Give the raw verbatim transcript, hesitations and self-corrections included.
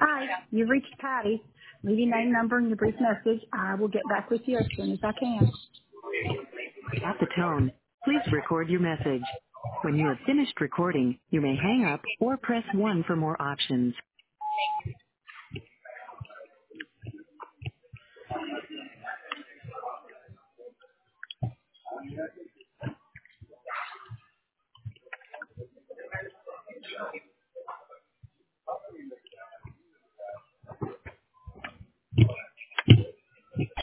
Hi, you've reached Patty. Leave your name, number, and your brief message. I will get back with you as soon as I can. At the tone, please record your message. When you have finished recording, you may hang up or press one for more options.